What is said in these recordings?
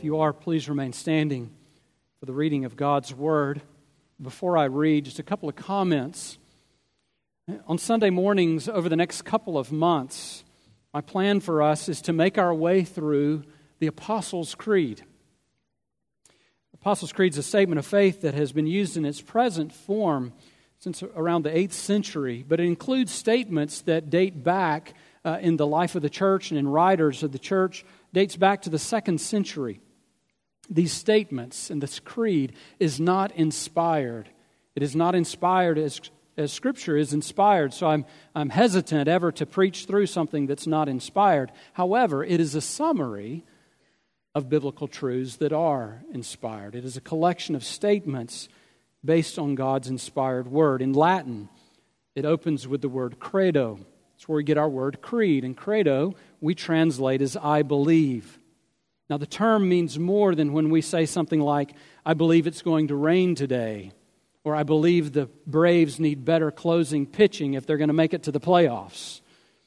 If you are, please remain standing for the reading of God's Word. Before I read, just a couple of comments. On Sunday mornings over the next couple of months, my plan for us is to make our way through the Apostles' Creed. The Apostles' Creed is a statement of faith that has been used in its present form since around the 8th century, but it includes statements that date back in the life of the church and in writers of the church, dates back to the 2nd century. These statements and this creed is not inspired. It is not inspired as Scripture is inspired, so I'm hesitant ever to preach through something that's not inspired. However, it is a summary of biblical truths that are inspired. It is a collection of statements based on God's inspired Word. In Latin, it opens with the word credo. It's where we get our word creed. And credo, we translate as I believe. Now, the term means more than when we say something like, I believe it's going to rain today, or I believe the Braves need better closing pitching if they're going to make it to the playoffs.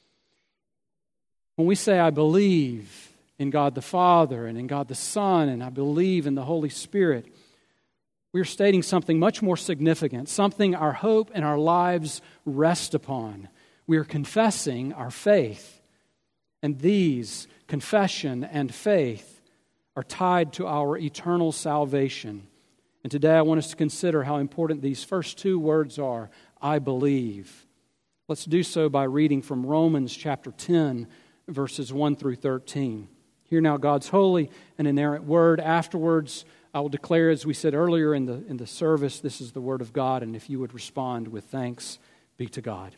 When we say, I believe in God the Father and in God the Son, and I believe in the Holy Spirit, we're stating something much more significant, something our hope and our lives rest upon. We are confessing our faith, and these, confession and faith, are tied to our eternal salvation. And today I want us to consider how important these first two words are, I believe. Let's do so by reading from Romans chapter 10, verses 1 through 13. Hear now God's holy and inerrant word. Afterwards, I will declare, as we said earlier in the service, this is the word of God, and if you would respond with thanks be to God.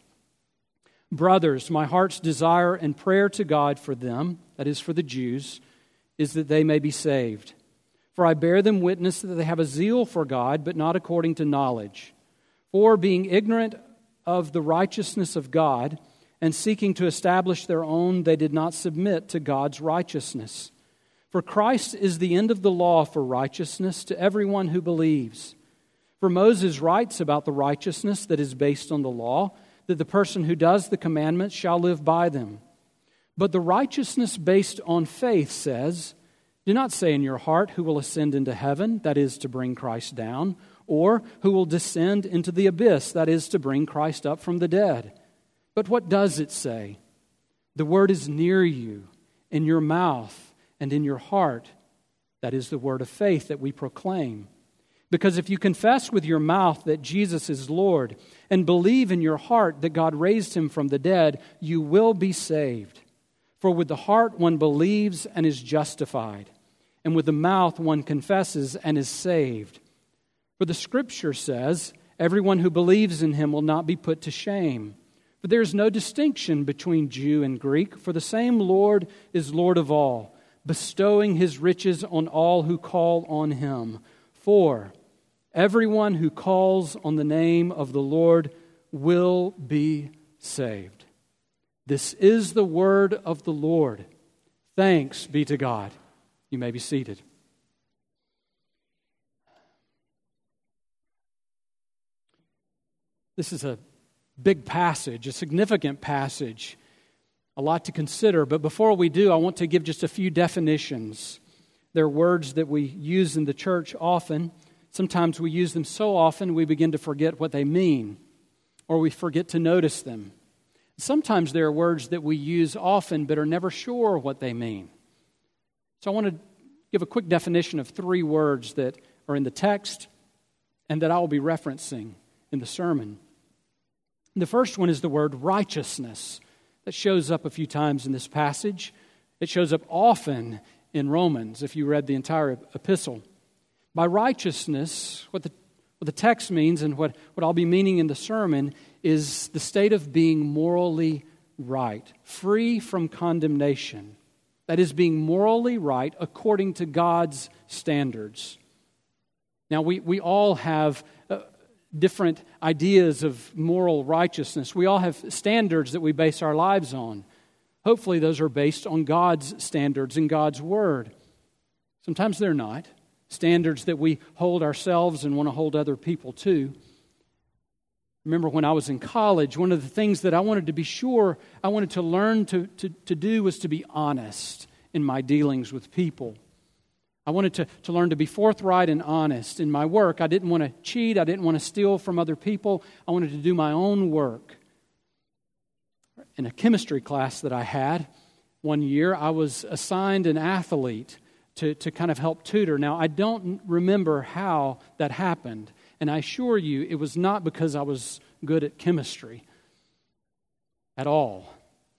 Brothers, my heart's desire and prayer to God for them, that is for the Jews, is that they may be saved. For I bear them witness that they have a zeal for God, but not according to knowledge. For being ignorant of the righteousness of God and seeking to establish their own, they did not submit to God's righteousness. For Christ is the end of the law for righteousness to everyone who believes. For Moses writes about the righteousness that is based on the law, that the person who does the commandments shall live by them. But the righteousness based on faith says, do not say in your heart, who will ascend into heaven, that is to bring Christ down, or who will descend into the abyss, that is to bring Christ up from the dead. But what does it say? The word is near you, in your mouth and in your heart. That is the word of faith that we proclaim. Because if you confess with your mouth that Jesus is Lord and believe in your heart that God raised him from the dead, you will be saved. For with the heart one believes and is justified, and with the mouth one confesses and is saved. For the Scripture says, everyone who believes in him will not be put to shame. For there is no distinction between Jew and Greek, for the same Lord is Lord of all, bestowing his riches on all who call on him. For everyone who calls on the name of the Lord will be saved. This is the word of the Lord. Thanks be to God. You may be seated. This is a big passage, a significant passage, a lot to consider. But before we do, I want to give just a few definitions. They're words that we use in the church often. Sometimes we use them so often we begin to forget what they mean, or we forget to notice them. Sometimes there are words that we use often but are never sure what they mean. So I want to give a quick definition of three words that are in the text and that I will be referencing in the sermon. The first one is the word righteousness. That shows up a few times in this passage. It shows up often in Romans if you read the entire epistle. By righteousness, what the text means and what I'll be meaning in the sermon is the state of being morally right, free from condemnation. That is, being morally right according to God's standards. Now, we all have different ideas of moral righteousness. We all have standards that we base our lives on. Hopefully, those are based on God's standards and God's Word. Sometimes they're not. Standards that we hold ourselves and want to hold other people to. Remember when I was in college, one of the things that I wanted to be sure, I wanted to learn to do was to be honest in my dealings with people. I wanted to learn to be forthright and honest in my work. I didn't want to cheat. I didn't want to steal from other people. I wanted to do my own work. In a chemistry class that I had one year, I was assigned an athlete to kind of help tutor. Now, I don't remember how that happened, and I assure you it was not because I was good at chemistry at all.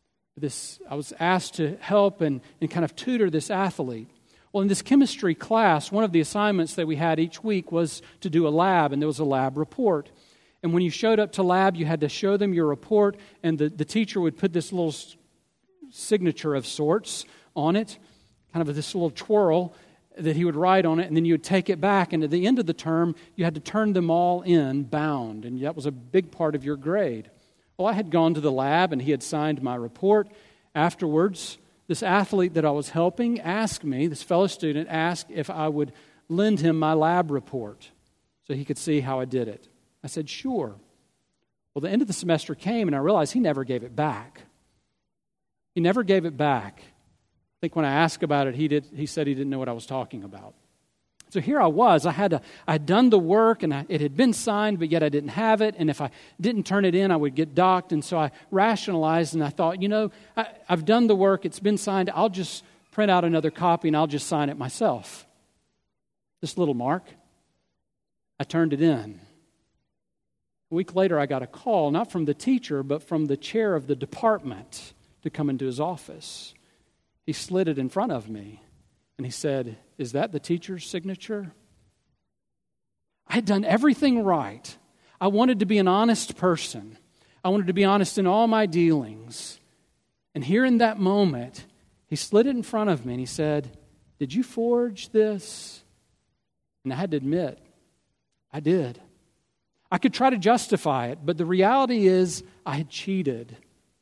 I was asked to help and kind of tutor this athlete. Well, in this chemistry class, one of the assignments that we had each week was to do a lab, and there was a lab report. And when you showed up to lab, you had to show them your report, and the teacher would put this little signature of sorts on it, kind of this little twirl that he would write on it, and then you would take it back, and at the end of the term, you had to turn them all in bound, and that was a big part of your grade. Well, I had gone to the lab, and he had signed my report. Afterwards, this athlete that I was helping asked me, this fellow student asked if I would lend him my lab report so he could see how I did it. I said, sure. Well, the end of the semester came, and I realized he never gave it back. He never gave it back. I think when I asked about it, he said he didn't know what I was talking about. So here I was. I had done the work, and it had been signed, but yet I didn't have it. And if I didn't turn it in, I would get docked. And so I rationalized, and I thought, I've done the work. It's been signed. I'll just print out another copy, and I'll just sign it myself. This little mark. I turned it in. A week later, I got a call, not from the teacher, but from the chair of the department to come into his office. He slid it in front of me, and he said, "Is that the teacher's signature?" I had done everything right. I wanted to be an honest person. I wanted to be honest in all my dealings. And here in that moment, he slid it in front of me, and he said, "Did you forge this?" And I had to admit, I did. I could try to justify it, but the reality is I had cheated.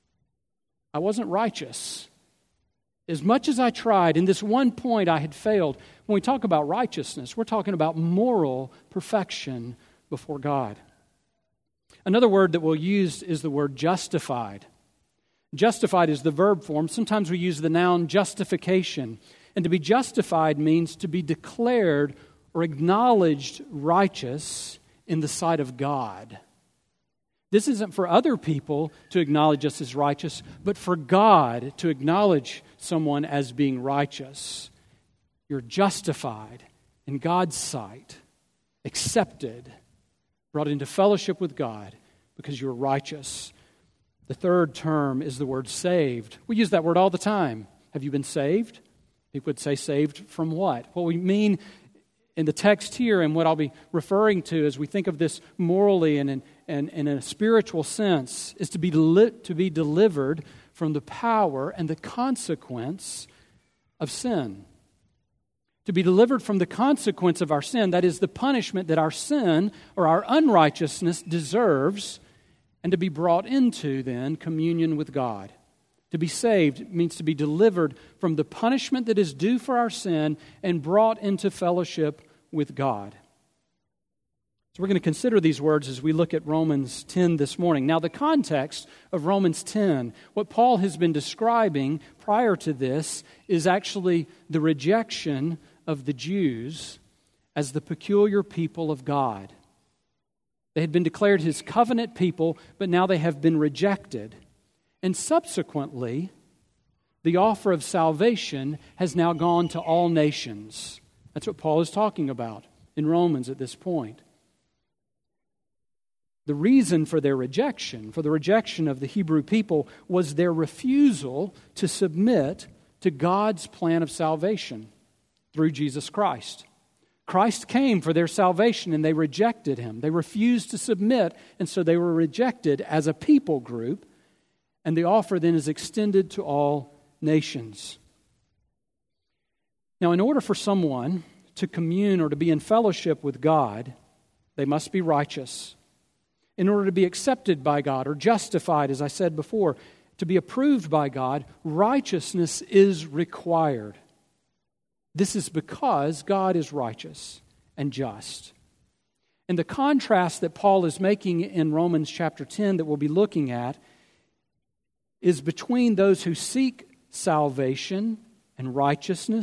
I wasn't righteous. As much as I tried, in this one point I had failed. When we talk about righteousness, we're talking about moral perfection before God. Another word that we'll use is the word justified. Justified is the verb form. Sometimes we use the noun justification. And to be justified means to be declared or acknowledged righteous in the sight of God. This isn't for other people to acknowledge us as righteous, but for God to acknowledge someone as being righteous. You're justified in God's sight, accepted, brought into fellowship with God because you're righteous. The third term is the word saved. We use that word all the time. Have you been saved? People would say saved from what? What we mean in the text here, and what I'll be referring to as we think of this morally and in a spiritual sense, is to be delivered from the power and the consequence of sin. To be delivered from the consequence of our sin, that is the punishment that our sin or our unrighteousness deserves, and to be brought into, then, communion with God. To be saved means to be delivered from the punishment that is due for our sin and brought into fellowship with God. So we're going to consider these words as we look at Romans 10 this morning. Now, the context of Romans 10, what Paul has been describing prior to this, is actually the rejection of the Jews as the peculiar people of God. They had been declared His covenant people, but now they have been rejected. And subsequently, the offer of salvation has now gone to all nations. That's what Paul is talking about in Romans at this point. The reason for their rejection, for the rejection of the Hebrew people, was their refusal to submit to God's plan of salvation through Jesus Christ. Christ came for their salvation, and they rejected Him. They refused to submit, and so they were rejected as a people group. And the offer then is extended to all nations. Now, in order for someone to commune or to be in fellowship with God, they must be righteous. In order to be accepted by God or justified, as I said before, to be approved by God, righteousness is required. This is because God is righteous and just. And the contrast that Paul is making in Romans chapter 10 that we'll be looking at is between those who seek salvation and righteousness,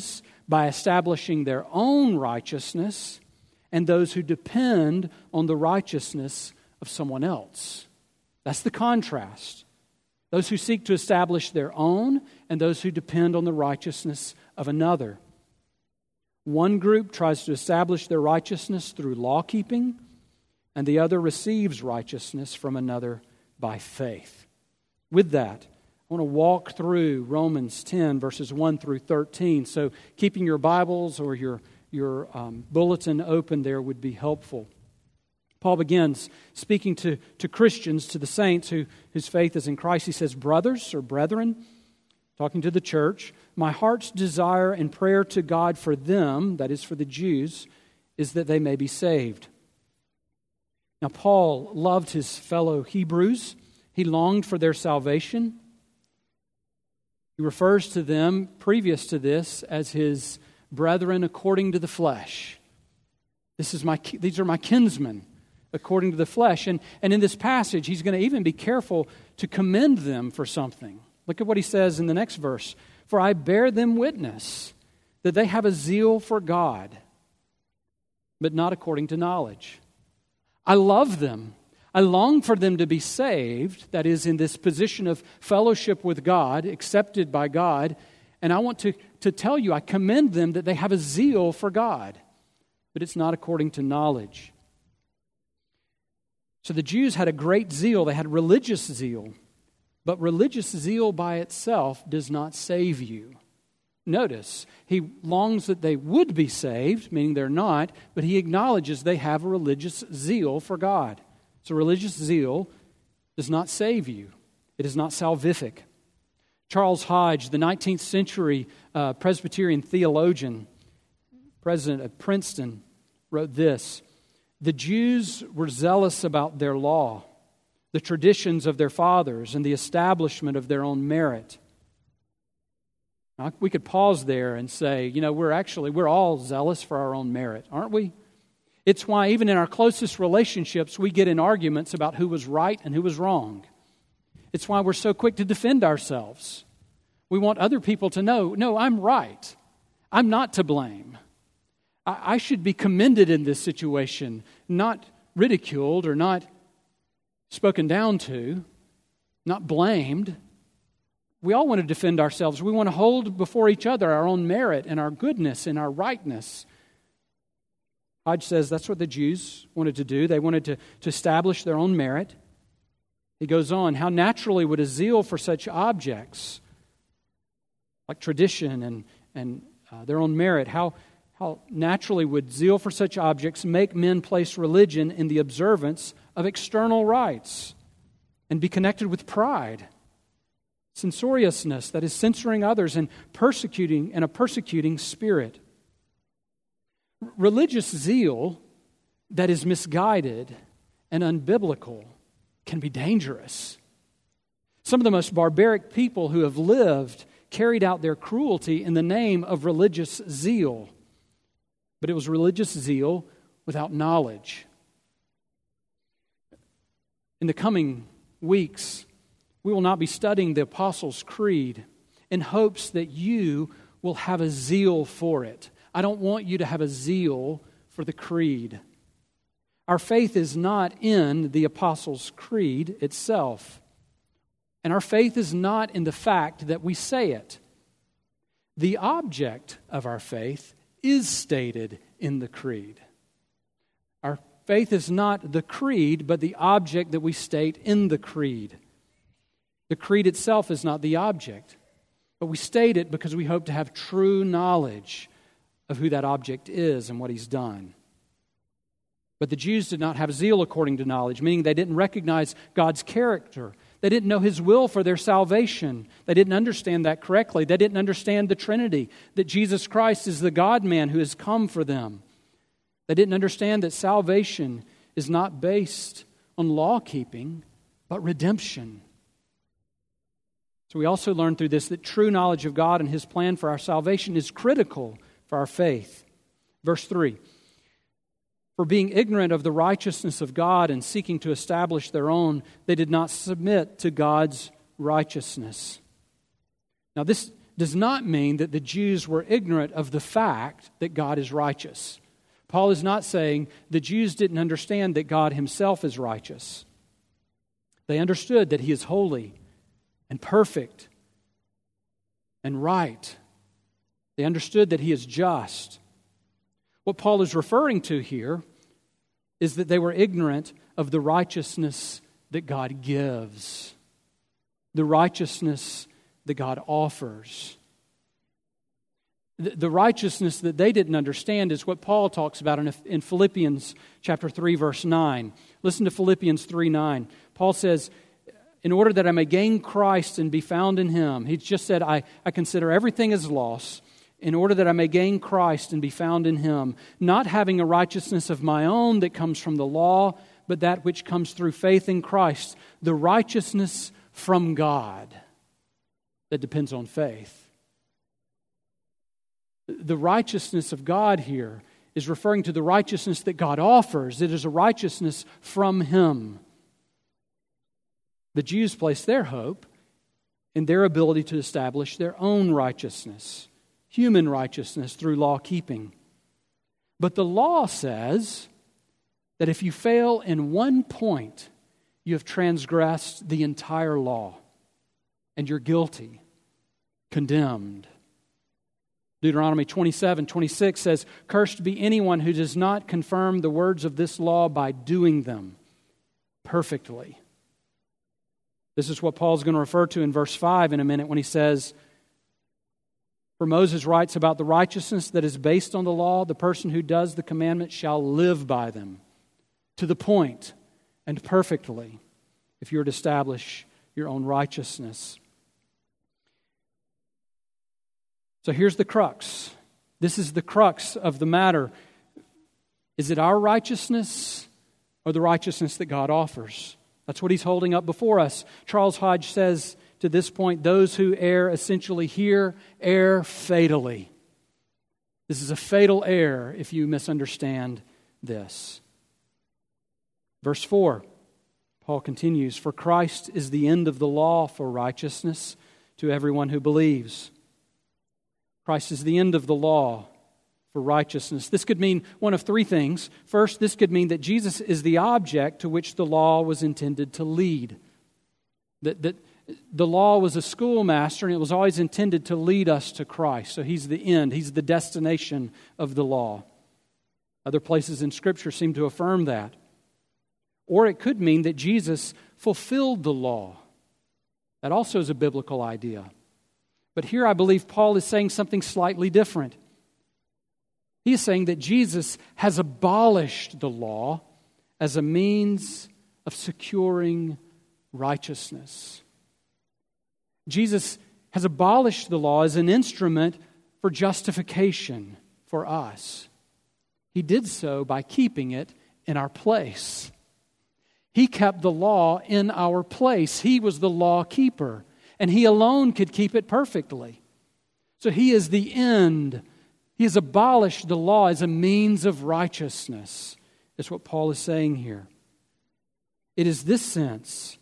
by establishing their own righteousness, and those who depend on the righteousness of someone else. That's the contrast. Those who seek to establish their own, and those who depend on the righteousness of another. One group tries to establish their righteousness through law-keeping, and the other receives righteousness from another by faith. With that, I want to walk through Romans 10, verses 1 through 13. So keeping your Bibles or your bulletin open there would be helpful. Paul begins speaking to Christians, to the saints whose faith is in Christ. He says, brothers or brethren, talking to the church, my heart's desire and prayer to God for them, that is for the Jews, is that they may be saved. Now, Paul loved his fellow Hebrews. He longed for their salvation. He refers to them, previous to this, as his brethren according to the flesh. These are my kinsmen according to the flesh. And in this passage, he's going to even be careful to commend them for something. Look at what he says in the next verse. For I bear them witness that they have a zeal for God, but not according to knowledge. I love them. I long for them to be saved, that is, in this position of fellowship with God, accepted by God. And I want to tell you, I commend them that they have a zeal for God, but it's not according to knowledge. So the Jews had a great zeal. They had religious zeal. But religious zeal by itself does not save you. Notice, he longs that they would be saved, meaning they're not, but he acknowledges they have a religious zeal for God. So religious zeal does not save you. It is not salvific. Charles Hodge, the 19th century Presbyterian theologian, president of Princeton, wrote this: the Jews were zealous about their law, the traditions of their fathers, and the establishment of their own merit. Now, we could pause there and say, we're all zealous for our own merit, aren't we? It's why even in our closest relationships, we get in arguments about who was right and who was wrong. It's why we're so quick to defend ourselves. We want other people to know, no, I'm right. I'm not to blame. I should be commended in this situation, not ridiculed or not spoken down to, not blamed. We all want to defend ourselves. We want to hold before each other our own merit and our goodness and our rightness. Hodge says that's what the Jews wanted to do. They wanted to establish their own merit. He goes on, how naturally would a zeal for such objects, like tradition and their own merit, how naturally would zeal for such objects make men place religion in the observance of external rites and be connected with pride, censoriousness, that is censoring others, and a persecuting spirit. Religious zeal that is misguided and unbiblical can be dangerous. Some of the most barbaric people who have lived carried out their cruelty in the name of religious zeal. But it was religious zeal without knowledge. In the coming weeks, we will not be studying the Apostles' Creed in hopes that you will have a zeal for it. I don't want you to have a zeal for the Creed. Our faith is not in the Apostles' Creed itself. And our faith is not in the fact that we say it. The object of our faith is stated in the Creed. Our faith is not the Creed, but the object that we state in the Creed. The Creed itself is not the object, but we state it because we hope to have true knowledge of who that object is and what He's done. But the Jews did not have zeal according to knowledge, meaning they didn't recognize God's character. They didn't know His will for their salvation. They didn't understand that correctly. They didn't understand the Trinity, that Jesus Christ is the God-man who has come for them. They didn't understand that salvation is not based on law-keeping, but redemption. So we also learn through this that true knowledge of God and His plan for our salvation is critical for our faith. Verse 3, for being ignorant of the righteousness of God and seeking to establish their own, they did not submit to God's righteousness. Now this does not mean that the Jews were ignorant of the fact that God is righteous. Paul is not saying the Jews didn't understand that God himself is righteous. They understood that he is holy and perfect and right. They understood that he is just. What Paul is referring to here is that they were ignorant of the righteousness that God gives, the righteousness that God offers. The righteousness that they didn't understand is what Paul talks about in Philippians chapter 3, verse 9. Listen to Philippians 3:9. Paul says, in order that I may gain Christ and be found in Him. He just said, I consider everything as loss in order that I may gain Christ and be found in Him, not having a righteousness of my own that comes from the law, but that which comes through faith in Christ, the righteousness from God that depends on faith. The righteousness of God here is referring to the righteousness that God offers. It is a righteousness from Him. The Jews placed their hope in their ability to establish their own righteousness, human righteousness through law keeping. But the law says that if you fail in one point, you have transgressed the entire law, and you're guilty, condemned. Deuteronomy 27:26 says, "Cursed be anyone who does not confirm the words of this law by doing them perfectly." This is what Paul's going to refer to in verse 5 in a minute when he says, "For Moses writes about the righteousness that is based on the law, the person who does the commandments shall live by them, to the point and perfectly, if you were to establish your own righteousness." So here's the crux. This is the crux of the matter. Is it our righteousness or the righteousness that God offers? That's what he's holding up before us. Charles Hodge says to this point, those who err essentially here err fatally. This is a fatal error if you misunderstand this. Verse 4, Paul continues, "For Christ is the end of the law for righteousness to everyone who believes." Christ is the end of the law for righteousness. This could mean one of three things. First, this could mean that Jesus is the object to which the law was intended to lead. That the law was a schoolmaster, and it was always intended to lead us to Christ. So He's the end. He's the destination of the law. Other places in Scripture seem to affirm that. Or it could mean that Jesus fulfilled the law. That also is a biblical idea. But here I believe Paul is saying something slightly different. He is saying that Jesus has abolished the law as a means of securing righteousness. Jesus has abolished the law as an instrument for justification for us. He did so by keeping it in our place. He kept the law in our place. He was the law keeper, and He alone could keep it perfectly. So He is the end. He has abolished the law as a means of righteousness. That's what Paul is saying here. It is this sense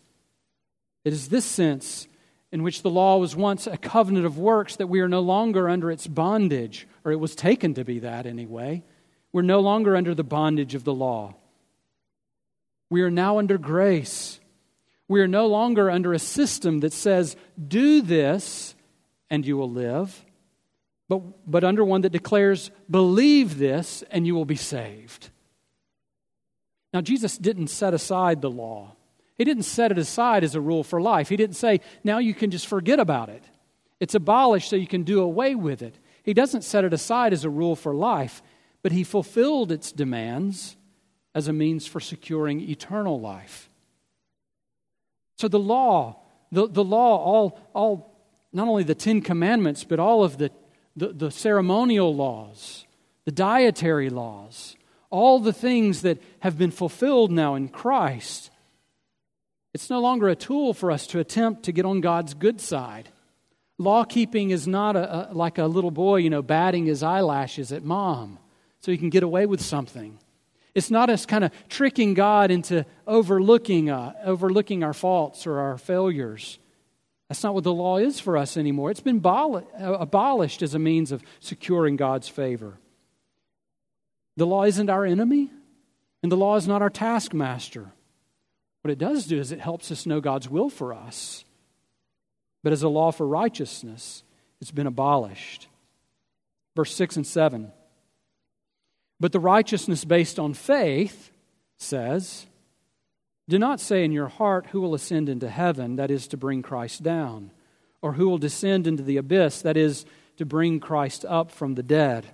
in which the law was once a covenant of works that we are no longer under its bondage, or it was taken to be that anyway. We're no longer under the bondage of the law. We are now under grace. We are no longer under a system that says, do this and you will live, but under one that declares, believe this and you will be saved. Now, Jesus didn't set aside the law. He didn't set it aside as a rule for life. He didn't say, now you can just forget about it. It's abolished so you can do away with it. He doesn't set it aside as a rule for life, but He fulfilled its demands as a means for securing eternal life. So the law, all not only the 10 Commandments, but all of the ceremonial laws, the dietary laws, all the things that have been fulfilled now in Christ, it's no longer a tool for us to attempt to get on God's good side. Law-keeping is not like a little boy, batting his eyelashes at mom so he can get away with something. It's not us kind of tricking God into overlooking our faults or our failures. That's not what the law is for us anymore. It's been abolished as a means of securing God's favor. The law isn't our enemy, and the law is not our taskmaster. What it does do is it helps us know God's will for us. But as a law for righteousness, it's been abolished. Verse 6 and 7. But the righteousness based on faith says, do not say in your heart, who will ascend into heaven, that is to bring Christ down, or who will descend into the abyss, that is to bring Christ up from the dead.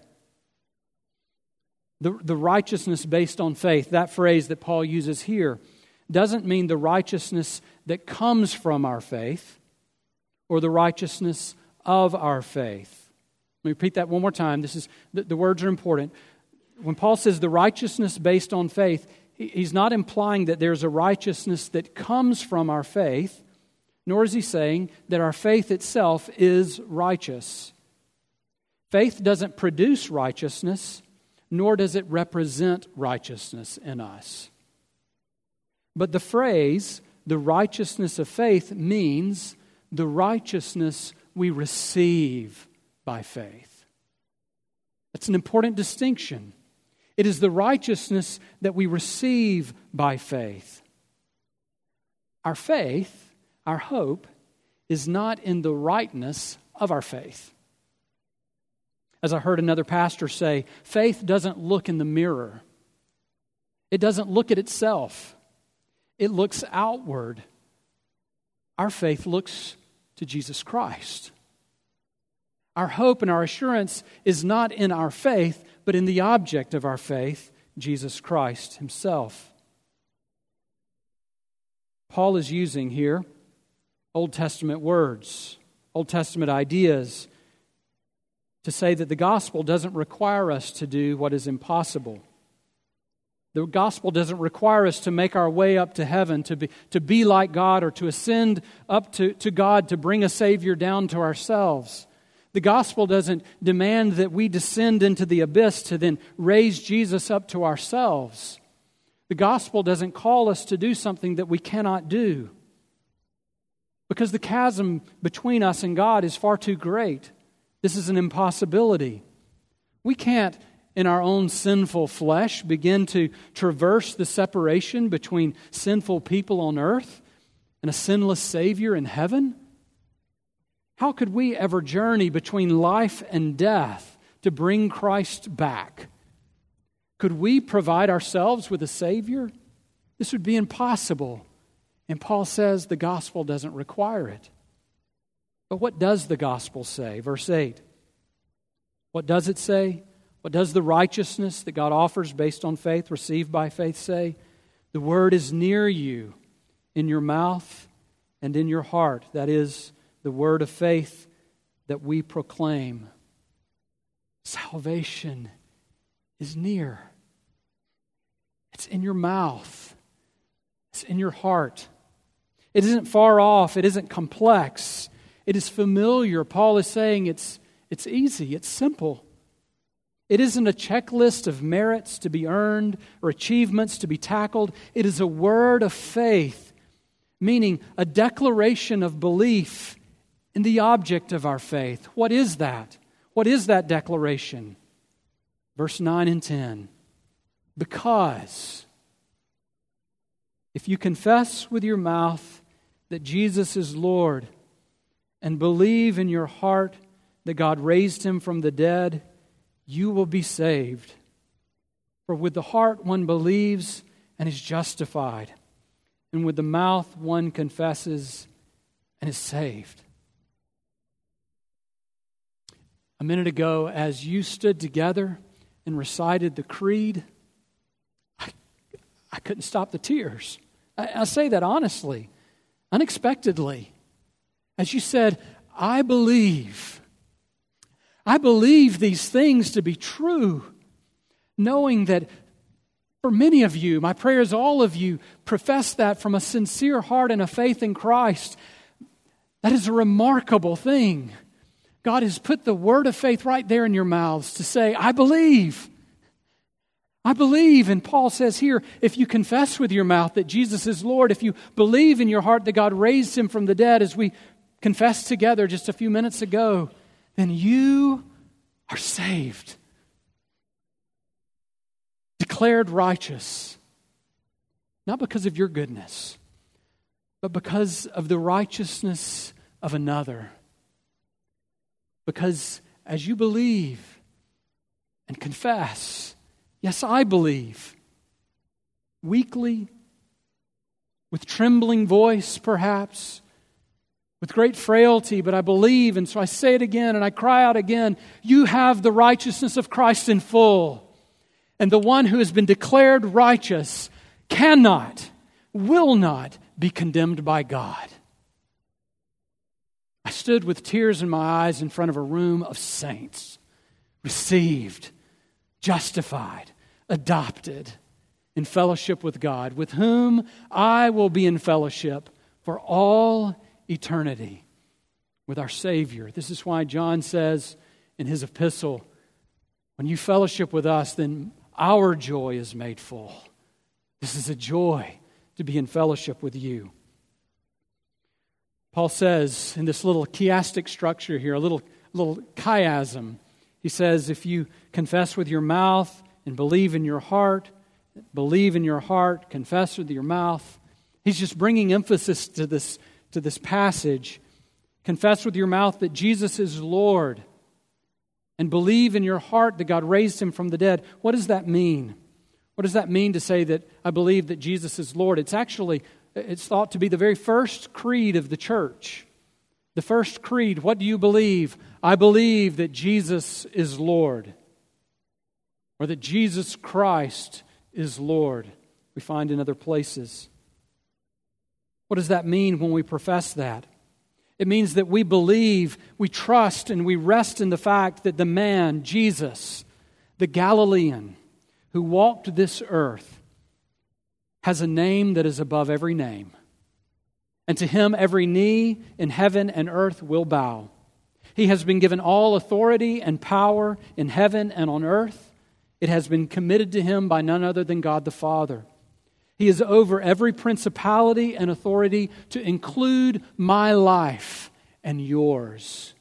The righteousness based on faith, that phrase that Paul uses here, doesn't mean the righteousness that comes from our faith or the righteousness of our faith. Let me repeat that one more time. The words are important. When Paul says the righteousness based on faith, he's not implying that there's a righteousness that comes from our faith, nor is he saying that our faith itself is righteous. Faith doesn't produce righteousness, nor does it represent righteousness in us. But the phrase, the righteousness of faith, means the righteousness we receive by faith. That's an important distinction. It is the righteousness that we receive by faith. Our faith, our hope, is not in the rightness of our faith. As I heard another pastor say, faith doesn't look in the mirror. It doesn't look at itself. It looks outward. Our faith looks to Jesus Christ. Our hope and our assurance is not in our faith, but in the object of our faith, Jesus Christ Himself. Paul is using here Old Testament words, Old Testament ideas, to say that the gospel doesn't require us to do what is impossible. The gospel doesn't require us to make our way up to heaven, to be like God, or to ascend up to God to bring a Savior down to ourselves. The gospel doesn't demand that we descend into the abyss to then raise Jesus up to ourselves. The gospel doesn't call us to do something that we cannot do, because the chasm between us and God is far too great. This is an impossibility. We can't, in our own sinful flesh, begin to traverse the separation between sinful people on earth and a sinless Savior in heaven. How could we ever journey between life and death to bring Christ back? Could we provide ourselves with a Savior? This would be impossible. And Paul says the gospel doesn't require it. But what does the gospel say? Verse 8. What does it say? What does the righteousness that God offers based on faith, received by faith, say? The word is near you, in your mouth and in your heart. That is the word of faith that we proclaim. Salvation is near. It's in your mouth. It's in your heart. It isn't far off. It isn't complex. It is familiar. Paul is saying it's easy. It's simple. It isn't a checklist of merits to be earned or achievements to be tackled. It is a word of faith, meaning a declaration of belief in the object of our faith. What is that? What is that declaration? Verse 9 and 10. Because if you confess with your mouth that Jesus is Lord and believe in your heart that God raised Him from the dead, you will be saved. For with the heart one believes and is justified, and with the mouth one confesses and is saved. A minute ago, as you stood together and recited the creed, I couldn't stop the tears. I say that honestly, unexpectedly. As you said, I believe these things to be true, knowing that for many of you, my prayer is all of you, profess that from a sincere heart and a faith in Christ. That is a remarkable thing. God has put the word of faith right there in your mouths to say, I believe. I believe. And Paul says here, if you confess with your mouth that Jesus is Lord, if you believe in your heart that God raised Him from the dead, as we confessed together just a few minutes ago, then you are saved. Declared righteous, not because of your goodness, but because of the righteousness of another. Because as you believe and confess, yes, I believe, weakly, with trembling voice perhaps, with great frailty, but I believe, and so I say it again and I cry out again, you have the righteousness of Christ in full. And the one who has been declared righteous cannot, will not be condemned by God. I stood with tears in my eyes in front of a room of saints, received, justified, adopted, in fellowship with God, with whom I will be in fellowship for all eternity with our Savior. This is why John says in his epistle, when you fellowship with us, then our joy is made full. This is a joy to be in fellowship with you. Paul says in this little chiastic structure here, a little chiasm, he says, if you confess with your mouth and believe in your heart, confess with your mouth. He's just bringing emphasis to this passage. Confess with your mouth that Jesus is Lord and believe in your heart that God raised Him from the dead. What does that mean? What does that mean to say that I believe that Jesus is Lord? It's thought to be the very first creed of the church. The first creed, what do you believe? I believe that Jesus is Lord. Or that Jesus Christ is Lord. We find in other places. What does that mean when we profess that? It means that we believe, we trust, and we rest in the fact that the man, Jesus, the Galilean, who walked this earth, has a name that is above every name. And to Him every knee in heaven and earth will bow. He has been given all authority and power in heaven and on earth. It has been committed to Him by none other than God the Father. He is over every principality and authority to include my life and yours.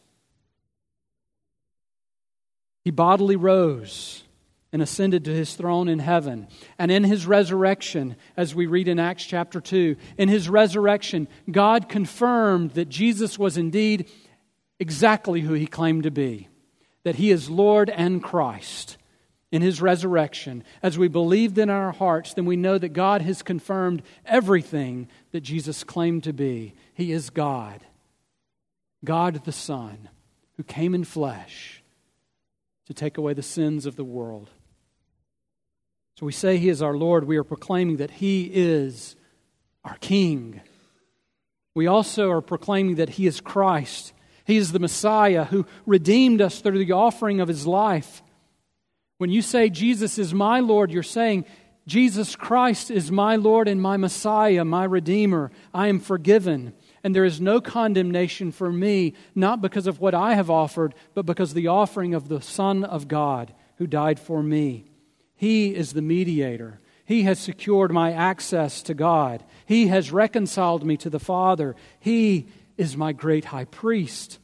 He bodily rose and ascended to His throne in heaven. And in His resurrection, as we read in Acts chapter 2, in His resurrection, God confirmed that Jesus was indeed exactly who He claimed to be, that He is Lord and Christ. In His resurrection, as we believed in our hearts, then we know that God has confirmed everything that Jesus claimed to be. He is God, God the Son, who came in flesh to take away the sins of the world. So we say He is our Lord. We are proclaiming that He is our King. We also are proclaiming that He is Christ. He is the Messiah who redeemed us through the offering of His life. When you say Jesus is my Lord, you're saying Jesus Christ is my Lord and my Messiah, my Redeemer. I am forgiven, and there is no condemnation for me, not because of what I have offered, but because of the offering of the Son of God who died for me. He is the mediator. He has secured my access to God. He has reconciled me to the Father. He is my great high priest.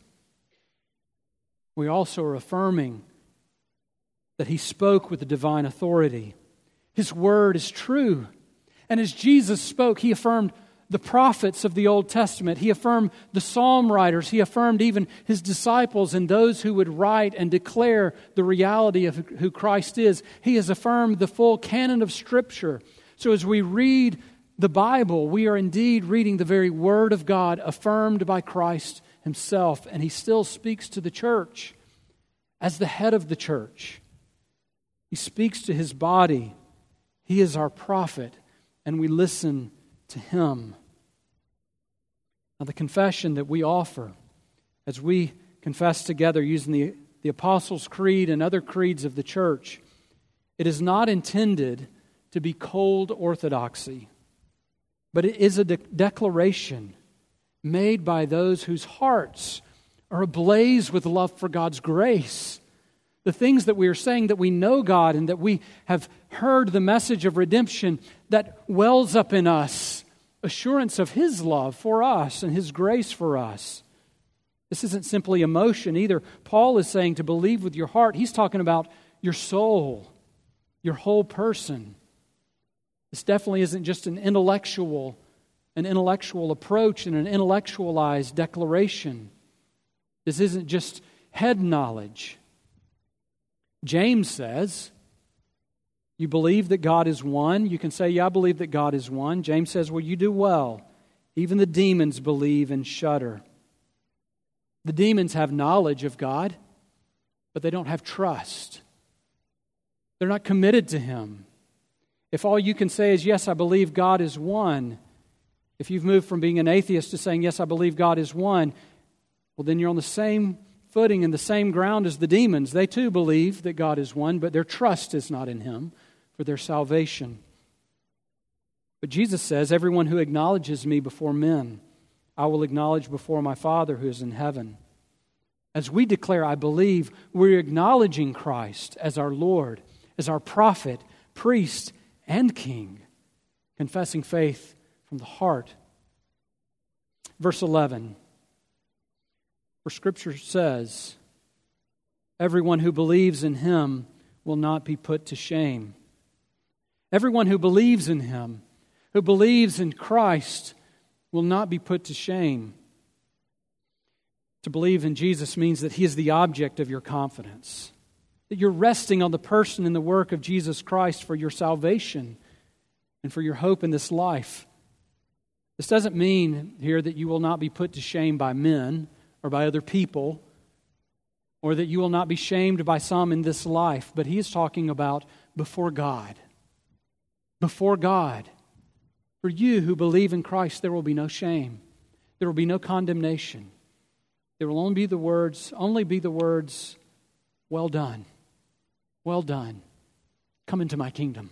We also are affirming that He spoke with the divine authority. His word is true. And as Jesus spoke, He affirmed the prophets of the Old Testament. He affirmed the psalm writers. He affirmed even His disciples and those who would write and declare the reality of who Christ is. He has affirmed the full canon of Scripture. So as we read the Bible, we are indeed reading the very Word of God affirmed by Christ Himself. And He still speaks to the church as the head of the church. He speaks to His body. He is our prophet, and we listen to Him. Now, the confession that we offer as we confess together using the Apostles' Creed and other creeds of the church, it is not intended to be cold orthodoxy, but it is a declaration made by those whose hearts are ablaze with love for God's grace. The things that we are saying, that we know God and that we have heard the message of redemption that wells up in us assurance of His love for us and His grace for us. This isn't simply emotion either. Paul is saying to believe with your heart. He's talking about your soul, your whole person. This definitely isn't just an intellectual approach and an intellectualized declaration. This isn't just head knowledge. James says, you believe that God is one. You can say, yeah, I believe that God is one. James says, well, you do well. Even the demons believe and shudder. The demons have knowledge of God, but they don't have trust. They're not committed to Him. If all you can say is, yes, I believe God is one, if you've moved from being an atheist to saying, yes, I believe God is one, well, then you're on the same footing and the same ground as the demons. They too believe that God is one, but their trust is not in Him for their salvation. But Jesus says, everyone who acknowledges me before men, I will acknowledge before my Father who is in heaven. As we declare, I believe, we're acknowledging Christ as our Lord, as our prophet, priest, and king, confessing faith from the heart. Verse 11, for Scripture says, everyone who believes in Him will not be put to shame. Everyone who believes in Him, who believes in Christ, will not be put to shame. To believe in Jesus means that He is the object of your confidence, that you're resting on the person and the work of Jesus Christ for your salvation and for your hope in this life. This doesn't mean here that you will not be put to shame by men or by other people, or that you will not be shamed by some in this life, but he is talking about before God. Before God. For you who believe in Christ, there will be no shame. There will be no condemnation. There will only be the words, well done. Well done. Come into my kingdom.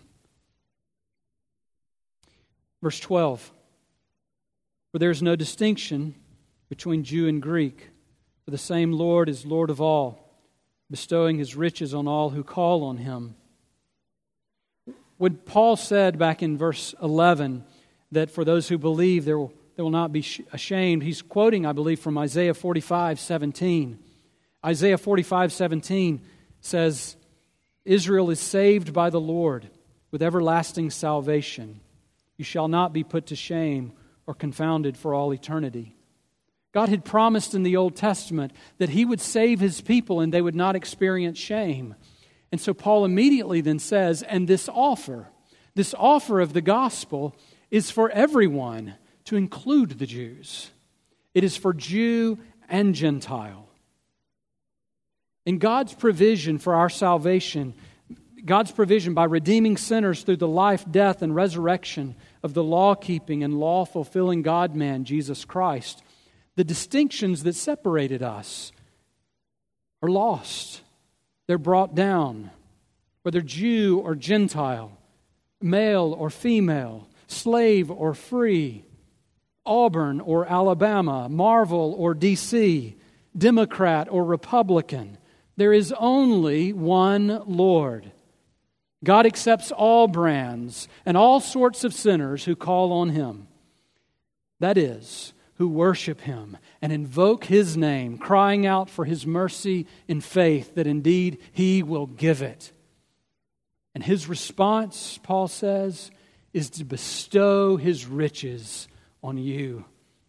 Verse 12. For there is no distinction between Jew and Greek, for the same Lord is Lord of all, bestowing His riches on all who call on Him. When Paul said back in verse 11 that for those who believe they will not be ashamed, he's quoting, I believe, from Isaiah 45:17. Isaiah 45:17 says, Israel is saved by the Lord with everlasting salvation. You shall not be put to shame or confounded for all eternity. God had promised in the Old Testament that He would save His people and they would not experience shame. And so Paul immediately then says, and this offer of the gospel is for everyone, to include the Jews. It is for Jew and Gentile. In God's provision for our salvation, God's provision by redeeming sinners through the life, death, and resurrection of the law-keeping and law-fulfilling God-man, Jesus Christ, the distinctions that separated us are lost. They're brought down, whether Jew or Gentile, male or female, slave or free, Auburn or Alabama, Marvel or D.C., Democrat or Republican. There is only one Lord. God accepts all brands and all sorts of sinners who call on Him. That is, who worship Him and invoke His name, crying out for His mercy in faith that indeed He will give it. And His response, Paul says, is to bestow His riches on you.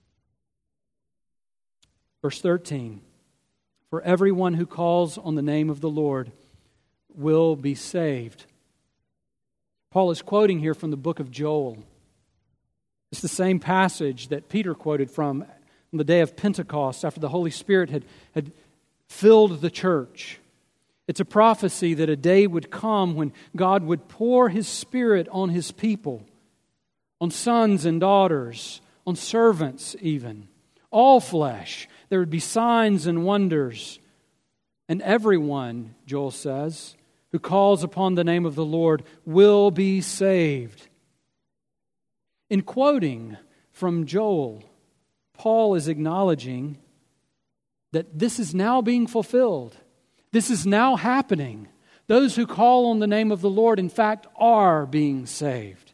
Verse 13, for everyone who calls on the name of the Lord will be saved. Paul is quoting here from the book of Joel. It's the same passage that Peter quoted from on the day of Pentecost after the Holy Spirit had filled the church. It's a prophecy that a day would come when God would pour His Spirit on His people, on sons and daughters, on servants even, all flesh. There would be signs and wonders. And everyone, Joel says, who calls upon the name of the Lord will be saved. In quoting from Joel, Paul is acknowledging that this is now being fulfilled. This is now happening. Those who call on the name of the Lord, in fact, are being saved.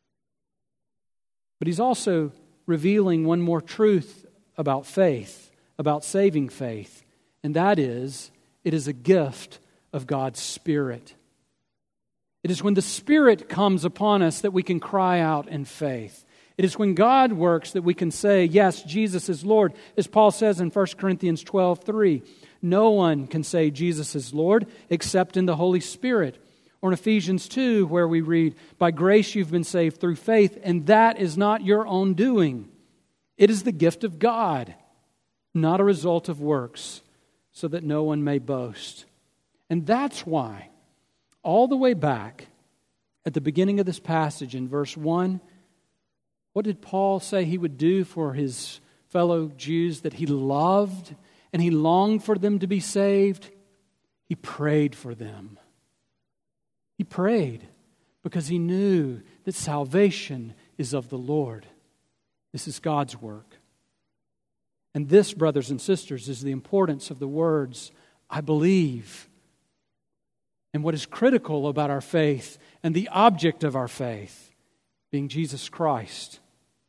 But he's also revealing one more truth about faith, about saving faith, and that is, it is a gift of God's Spirit. It is when the Spirit comes upon us that we can cry out in faith. It is when God works that we can say, yes, Jesus is Lord. As Paul says in 1 Corinthians 12:3, no one can say Jesus is Lord except in the Holy Spirit. Or in Ephesians 2, where we read, by grace you've been saved through faith, and that is not your own doing. It is the gift of God, not a result of works, so that no one may boast. And that's why, all the way back at the beginning of this passage in verse 1, what did Paul say he would do for his fellow Jews that he loved and he longed for them to be saved? He prayed for them. He prayed because he knew that salvation is of the Lord. This is God's work. And this, brothers and sisters, is the importance of the words, I believe. And what is critical about our faith and the object of our faith being Jesus Christ.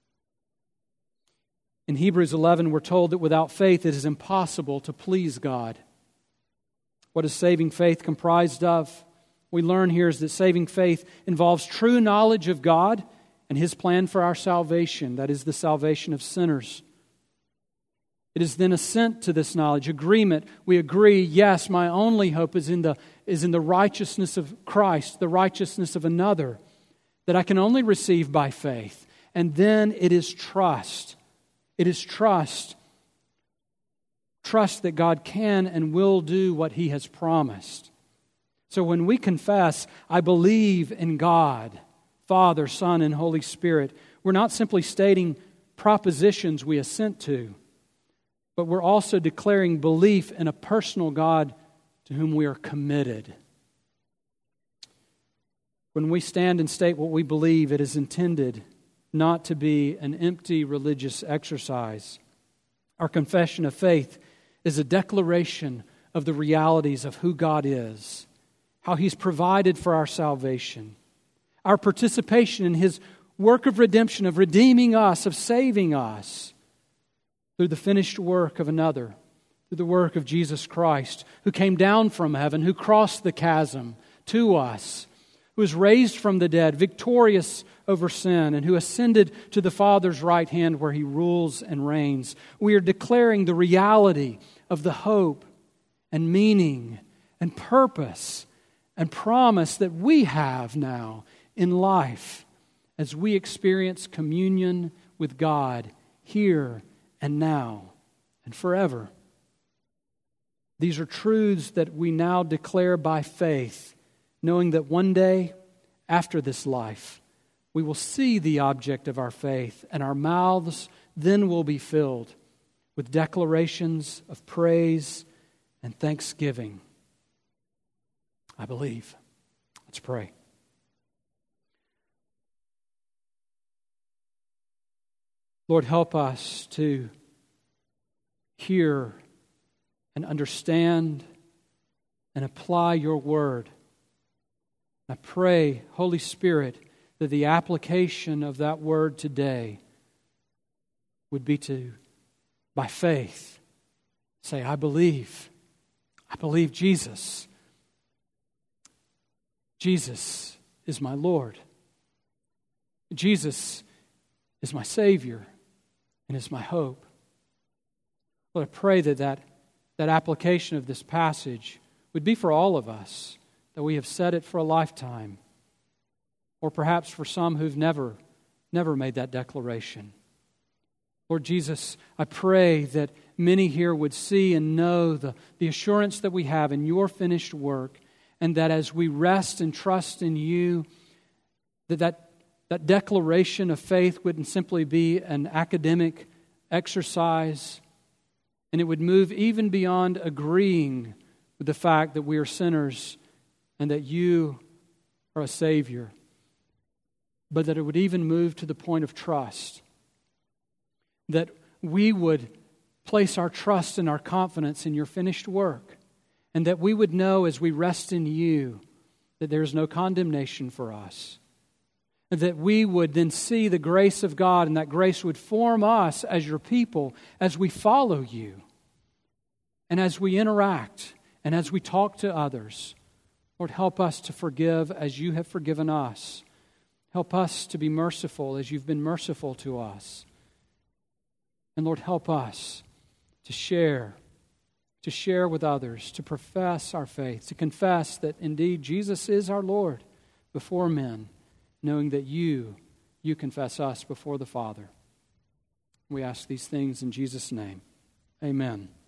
In Hebrews 11, we're told that without faith it is impossible to please God. What is saving faith comprised of? We learn here is that saving faith involves true knowledge of God and His plan for our salvation, that is the salvation of sinners. It is then assent to this knowledge, agreement. We agree, yes, my only hope is in the righteousness of Christ, the righteousness of another, that I can only receive by faith. And then it is trust. It is trust. Trust that God can and will do what He has promised. So when we confess, I believe in God, Father, Son, and Holy Spirit, we're not simply stating propositions we assent to, but we're also declaring belief in a personal God to whom we are committed. When we stand and state what we believe, it is intended not to be an empty religious exercise. Our confession of faith is a declaration of the realities of who God is, how He's provided for our salvation, our participation in His work of redemption, of redeeming us, of saving us through the finished work of another, through the work of Jesus Christ, who came down from heaven, who crossed the chasm to us, who was raised from the dead, victorious over sin, and who ascended to the Father's right hand where He rules and reigns. We are declaring the reality of the hope and meaning and purpose and promise that we have now in life as we experience communion with God here and now and forever. These are truths that we now declare by faith, knowing that one day after this life, we will see the object of our faith, and our mouths then will be filled with declarations of praise and thanksgiving. I believe. Let's pray. Lord, help us to hear and understand and apply your word. I pray, Holy Spirit, that the application of that word today would be to, by faith, say, I believe Jesus. Jesus is my Lord. Jesus is my Savior and is my hope. Lord, I pray that application of this passage would be for all of us, that we have said it for a lifetime, or perhaps for some who've never made that declaration. Lord Jesus, I pray that many here would see and know the assurance that we have in your finished work, and that as we rest and trust in you, that declaration of faith wouldn't simply be an academic exercise, and it would move even beyond agreeing with the fact that we are sinners and that you are a Savior, but that it would even move to the point of trust, that we would place our trust and our confidence in your finished work, and that we would know as we rest in you that there is no condemnation for us, and that we would then see the grace of God, and that grace would form us as your people as we follow you. And as we interact and as we talk to others, Lord, help us to forgive as you have forgiven us. Help us to be merciful as you've been merciful to us. And Lord, help us to share with others, to profess our faith, to confess that indeed Jesus is our Lord before men, knowing that you confess us before the Father. We ask these things in Jesus' name. Amen.